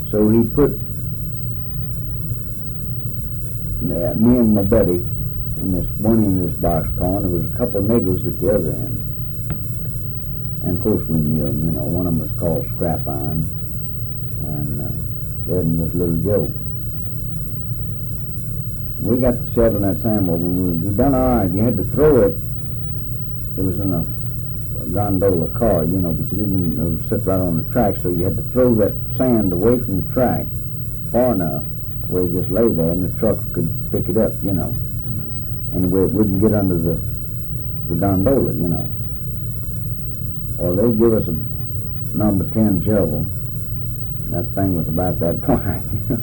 So he put me and my buddy in this one end of this boxcar, and there was a couple of niggers at the other end. And of course we knew them, you know. One of them was called Scrap Iron, and the other one was Little Joe. We got to shoveling that sand over, and we done all right. You had to throw it. It was in a gondola car, you know, but you didn't sit right on the track, so you had to throw that sand away from the track far enough where you just lay there and the truck could pick it up, you know, and where it wouldn't get under the gondola, you know. Or they'd give us a number 10 shovel. That thing was about that wide, you know.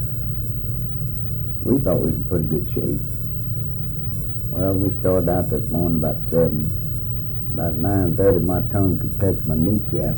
We thought we was in pretty good shape. Well, we started out that morning about 7. About 9:30, my tongue could touch my kneecap.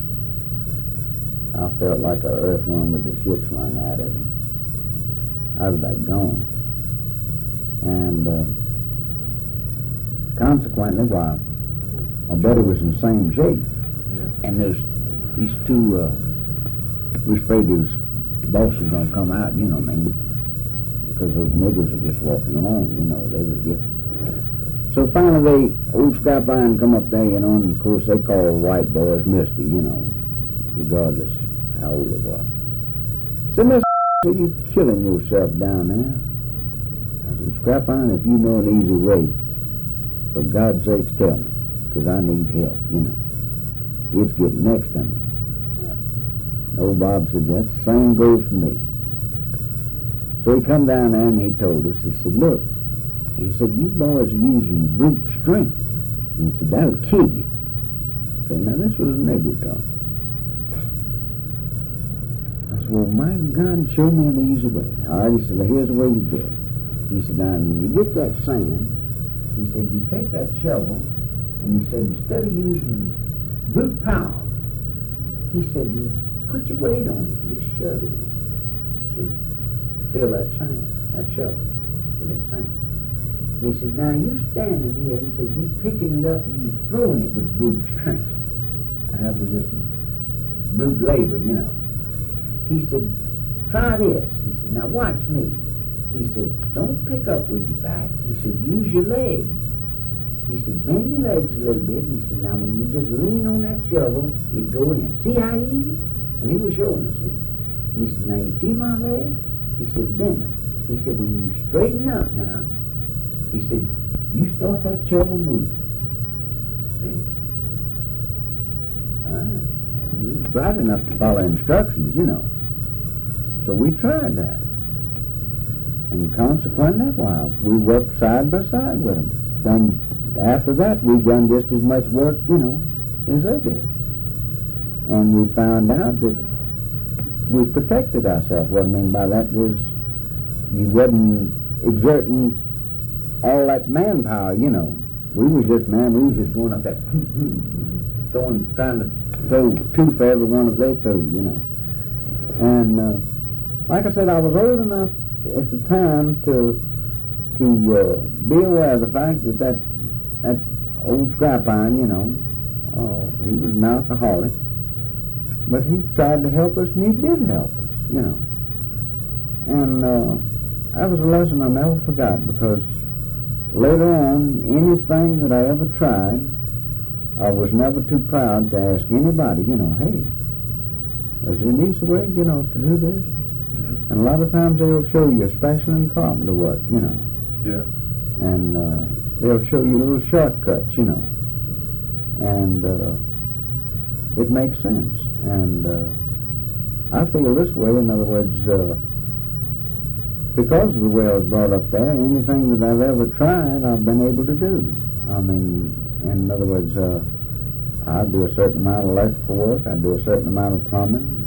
I felt like an earthworm with the shit slung out of it. I was about gone. And consequently, while my buddy was in the same shape, and there's these two, we was afraid the boss was going to come out, you know what I mean, because those niggers are just walking along, you know, they was getting. So finally, old Scrap Iron come up there, you know, and of course they call white boys Mister, you know, regardless how old they were. So, Mister, are you killing yourself down there? I said, Scrap Iron, if you know an easy way, for God's sakes tell me, because I need help, you know. It's getting next to me. Old Bob said, that same goes for me. So he come down there and he told us, he said, look, he said, you boys are using brute strength. And he said, that'll kill you. I said, now this was a nigger talk. I said, well, my God, show me an easy way. All right, he said, well, here's the way you do it. He said, now, when you get that sand, he said, you take that shovel, and he said, instead of using brute power, he said, you put your weight on it, just shove it in. See, to fill that sand, that shovel, with that sand. He said, now you're standing here, and he said, you're picking it up and you're throwing it with brute strength. And that was just brute labor, you know. He said, try this. He said, now watch me. He said, don't pick up with your back. He said, use your legs. He said, bend your legs a little bit. And he said, now when you just lean on that shovel, you go in. See how easy? And he was showing us it. And he said, now you see my legs? He said, bend them. He said, when you straighten up now, he said, you start that shovel moving. See? We was bright enough to follow instructions, you know. So we tried that. And consequently, while we worked side by side with them. Then after that, we done just as much work, you know, as they did. And we found out that we protected ourselves. What I mean by that is you wasn't exerting all that manpower, you know. We was just going up that, trying to throw two for every one of they threw, you know. And like I said, I was old enough at the time to be aware of the fact that old Scrap Iron, you know, he was an alcoholic, but he tried to help us, and he did help us, you know. And that was a lesson I never forgot, because later on, anything that I ever tried, I was never too proud to ask anybody, you know, hey, is there an easy way, you know, to do this? Mm-hmm. And a lot of times they'll show you, especially in carpenter work, you know. Yeah. And they'll show you little shortcuts, you know. And it makes sense. And I feel this way, in other words, because of the way I was brought up there, anything that I've ever tried, I've been able to do. I mean, in other words, I do a certain amount of electrical work, I do a certain amount of plumbing,